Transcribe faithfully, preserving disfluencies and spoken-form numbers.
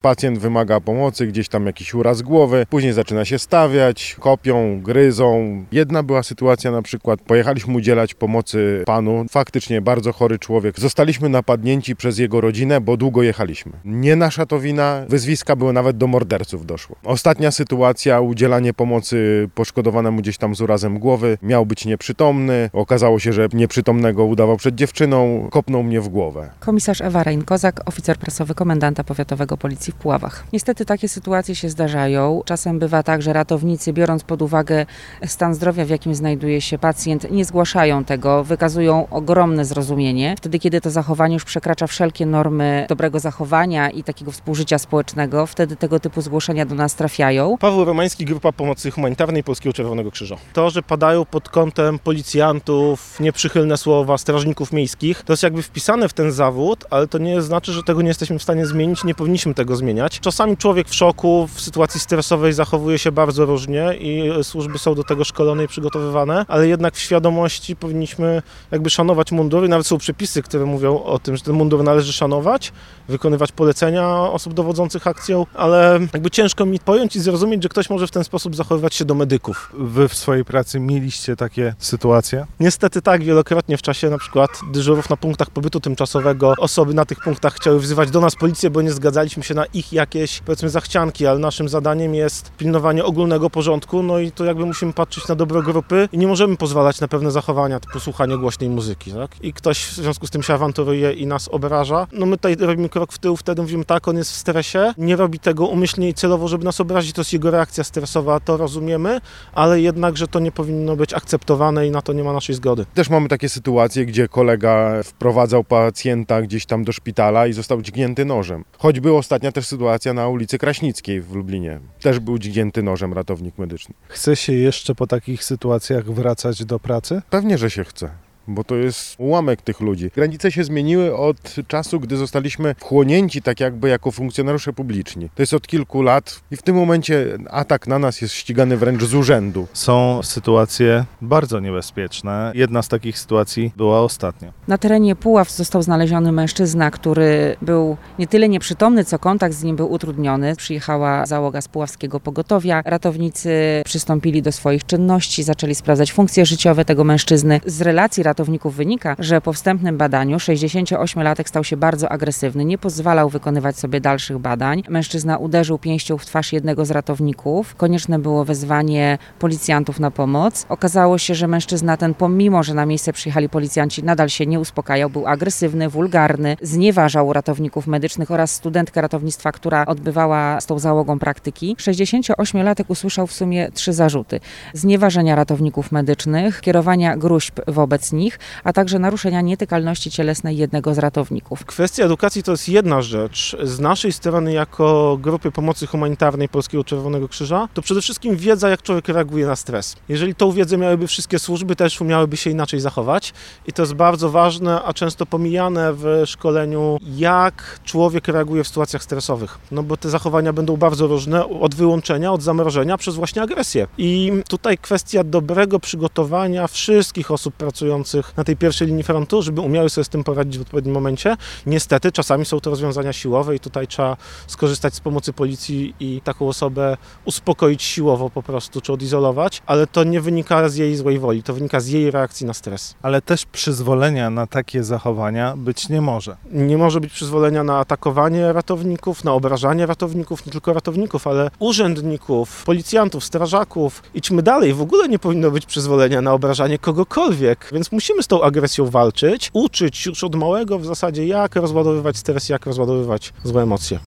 Pacjent wymaga pomocy, gdzieś tam jakiś uraz głowy, później zaczyna się stawiać, kopią, gryzą. Jedna była sytuacja na przykład, pojechaliśmy udzielać pomocy panu, faktycznie bardzo chory człowiek. Zostaliśmy napadnięci przez jego rodzinę, bo długo jechaliśmy. Nie nasza to wina, wyzwiska były nawet do morderców doszło. Ostatnia sytuacja, udzielanie pomocy poszkodowanemu gdzieś tam z urazem głowy, miał być nieprzytomny, okazało się, że nieprzytomnego udawał przed dziewczyną, kopnął mnie w głowę. Komisarz Ewa Rein-Kozak, oficer prasowy komendanta powiatowego policji w Puławach. Niestety takie sytuacje się zdarzają. Czasem bywa tak, że ratownicy, biorąc pod uwagę stan zdrowia, w jakim znajduje się pacjent, nie zgłaszają tego, wykazują ogromne zrozumienie. Wtedy, kiedy to zachowanie już przekracza wszelkie normy dobrego zachowania i takiego współżycia społecznego, wtedy tego typu zgłoszenia do nas trafiają. Paweł Romański, Grupa Pomocy Humanitarnej Polskiego Czerwonego Krzyża. To, że padają pod kątem policjantów nieprzychylne słowa, strażników miejskich, to jest jakby wpisane w ten zawód, ale to nie znaczy, że tego nie jesteśmy w stanie zmienić, nie powinniśmy tego zmieniać. Czasami człowiek w szoku, w sytuacji stresowej zachowuje się bardzo różnie i służby są do tego szkolone i przygotowywane, ale jednak w świadomości powinniśmy jakby szanować mundury. Nawet są przepisy, które mówią o tym, że ten mundur należy szanować, wykonywać polecenia osób dowodzących akcją, ale jakby ciężko mi pojąć i zrozumieć, że ktoś może w ten sposób zachowywać się do medyków. Wy w swojej pracy mieliście takie sytuacje? Niestety tak, wielokrotnie w czasie na przykład dyżurów na punktach pobytu tymczasowego osoby na tych punktach chciały wzywać do nas policję, bo nie zgadzaliśmy się na ich jakieś, powiedzmy, zachcianki, ale naszym zadaniem jest pilnowanie ogólnego porządku, no i to jakby musimy patrzeć na dobro grupy i nie możemy pozwalać na pewne zachowania, typu słuchanie głośnej muzyki, tak? I ktoś w związku z tym się awanturuje i nas obraża. No my tutaj robimy krok w tył, wtedy mówimy tak, on jest w stresie, nie robi tego umyślnie i celowo, żeby nas obrazić, to jest jego reakcja stresowa, to rozumiemy, ale jednak, że to nie powinno być akceptowane i na to nie ma naszej zgody. Też mamy takie sytuacje, gdzie kolega wprowadzał pacjenta gdzieś tam do szpitala i został dźgnięty nożem. Choćby ostatnia też sytuacja na ulicy Kraśnickiej w Lublinie. Też był dźgnięty nożem ratownik medyczny. Chce się jeszcze po takich sytuacjach wracać do pracy? Pewnie, że się chce. Bo to jest ułamek tych ludzi. Granice się zmieniły od czasu, gdy zostaliśmy wchłonięci tak jakby jako funkcjonariusze publiczni. To jest od kilku lat i w tym momencie atak na nas jest ścigany wręcz z urzędu. Są sytuacje bardzo niebezpieczne. Jedna z takich sytuacji była ostatnio. Na terenie Puław został znaleziony mężczyzna, który był nie tyle nieprzytomny, co kontakt z nim był utrudniony. Przyjechała załoga z puławskiego pogotowia. Ratownicy przystąpili do swoich czynności, zaczęli sprawdzać funkcje życiowe tego mężczyzny. Z relacji ratowników wynika, że po wstępnym badaniu sześćdziesięcioośmiolatek stał się bardzo agresywny, nie pozwalał wykonywać sobie dalszych badań. Mężczyzna uderzył pięścią w twarz jednego z ratowników. Konieczne było wezwanie policjantów na pomoc. Okazało się, że mężczyzna ten, pomimo że na miejsce przyjechali policjanci, nadal się nie uspokajał, był agresywny, wulgarny, znieważał ratowników medycznych oraz studentkę ratownictwa, która odbywała z tą załogą praktyki. sześćdziesięcioośmiolatek usłyszał w sumie trzy zarzuty. Znieważenia ratowników medycznych, kierowania gróźb wobec nich, a także naruszenia nietykalności cielesnej jednego z ratowników. Kwestia edukacji to jest jedna rzecz. Z naszej strony jako Grupy Pomocy Humanitarnej Polskiego Czerwonego Krzyża to przede wszystkim wiedza, jak człowiek reaguje na stres. Jeżeli tą wiedzę miałyby wszystkie służby, też umiałyby się inaczej zachować i to jest bardzo ważne, a często pomijane w szkoleniu, jak człowiek reaguje w sytuacjach stresowych. No bo te zachowania będą bardzo różne, od wyłączenia, od zamrożenia, przez właśnie agresję. I tutaj kwestia dobrego przygotowania wszystkich osób pracujących na tej pierwszej linii frontu, żeby umiały sobie z tym poradzić w odpowiednim momencie. Niestety czasami są to rozwiązania siłowe i tutaj trzeba skorzystać z pomocy policji i taką osobę uspokoić siłowo po prostu, czy odizolować, ale to nie wynika z jej złej woli, to wynika z jej reakcji na stres. Ale też przyzwolenia na takie zachowania być nie może. Nie może być przyzwolenia na atakowanie ratowników, na obrażanie ratowników, nie tylko ratowników, ale urzędników, policjantów, strażaków. Idźmy dalej, w ogóle nie powinno być przyzwolenia na obrażanie kogokolwiek, więc musimy z tą agresją walczyć, uczyć już od małego w zasadzie, jak rozładowywać stres, jak rozładowywać złe emocje.